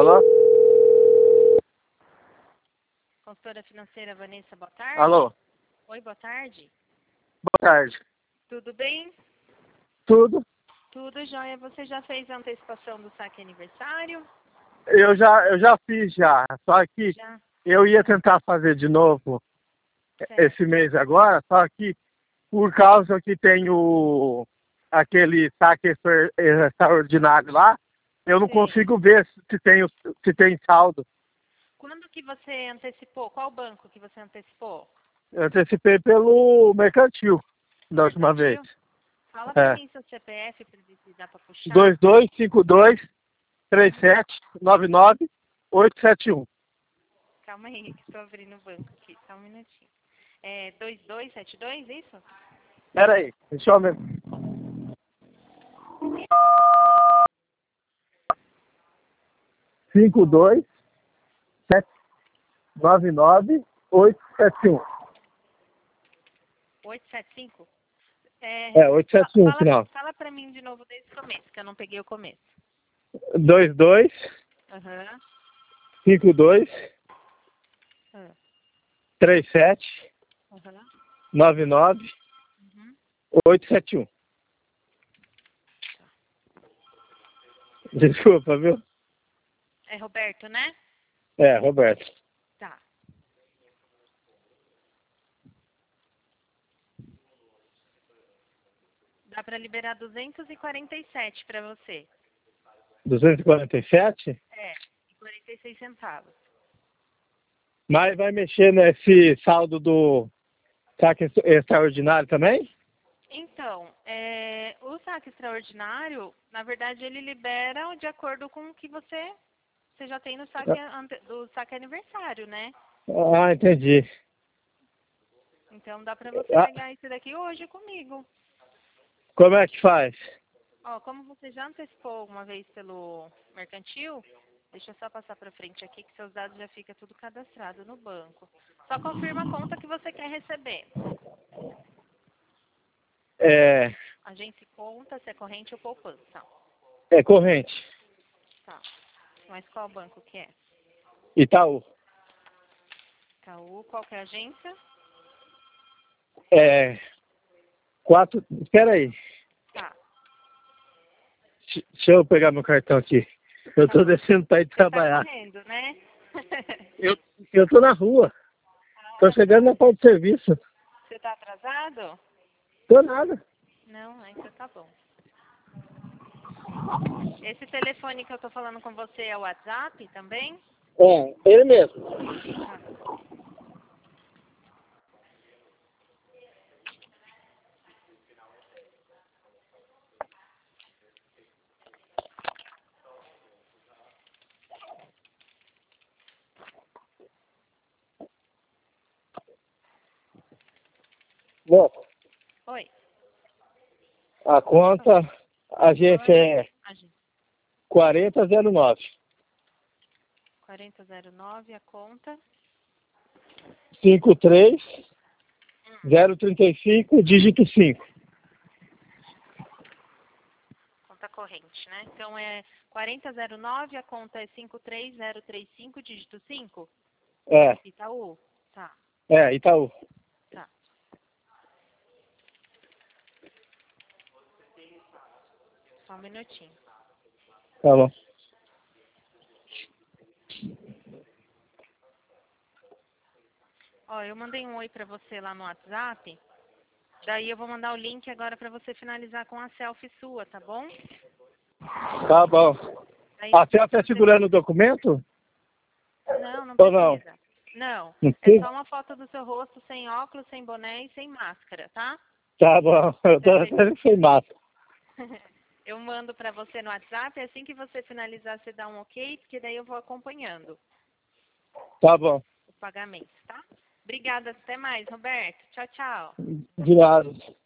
Alô? Consultora financeira Vanessa, boa tarde. Alô? Oi, boa tarde. Boa tarde. Tudo bem? Tudo? Tudo jóia. Você já fez a antecipação do saque aniversário? Eu já fiz já. Só que Já? eu ia tentar fazer de novo Certo. esse mês agora, só que por causa que tem aquele saque extraordinário lá, eu não Sim. consigo ver se tem saldo. Quando que você antecipou? Qual banco que você antecipou? Eu antecipei pelo mercantil da última vez. Mercantil? Fala pra É. mim seu CPF pra ver se dá pra puxar. 2252-3799-871. Calma aí, que tô abrindo o banco aqui. Só um minutinho. É 2272, isso? Pera aí, deixa eu ver. 52-799-871. 875? 871 no final. Fala pra mim de novo desde o começo, que eu não peguei o começo. 22 Aham. 52 Aham. 37 Aham. 99 Uhum. 871. Desculpa, viu? É Roberto, né? É, Roberto. Tá. Dá pra liberar 247 pra você. 247? É, e 46 centavos. Mas vai mexer nesse saldo do saque extraordinário também? Então, o saque extraordinário, na verdade, ele libera de acordo com o que você já tem no saque do saque aniversário, né? Ah, entendi. Então dá pra você Ah, pegar esse daqui hoje comigo. como é que faz? Ó, como você já antecipou uma vez pelo mercantil, deixa eu só passar pra frente aqui que seus dados já ficam tudo cadastrado no banco. Só confirma a conta que você quer receber. É, Agência e conta, se é corrente ou poupança. é corrente. Tá. Mas qual banco que é? Itaú. Itaú, qual que é a agência? É, 4. Espera aí. Tá. Deixa eu pegar meu cartão aqui. Eu tô descendo para ir Você tá trabalhar. correndo, né? Eu tô na rua. Tô chegando na parte de serviço. Você tá atrasado? Tô nada. Não, ainda tá bom. Esse telefone que eu tô falando com você é o WhatsApp também? É, ele mesmo. Tá. Bom, Oi. a conta, a agência é Agência 4009 4009, a conta. 53035, dígito 5. Conta corrente, né? Então é 4009, a conta é 53035, dígito 5. É, Itaú. Tá, Itaú. tá. Só um minutinho. Tá bom. Ó, eu mandei um oi pra você lá no WhatsApp. Daí eu vou mandar o link agora pra você finalizar com a selfie sua, tá bom? Tá bom. Aí, A selfie é segurando o documento? não Ou não? precisa. Não, Não é precisa? só uma foto do seu rosto sem óculos, sem boné e sem máscara, tá? Tá bom. Eu tô até sem massa. Eu mando pra você no WhatsApp, assim que você finalizar, você dá um ok, porque daí eu vou acompanhando Tá bom. o pagamento, tá? Obrigada, até mais, Roberto. Tchau, tchau. De nada.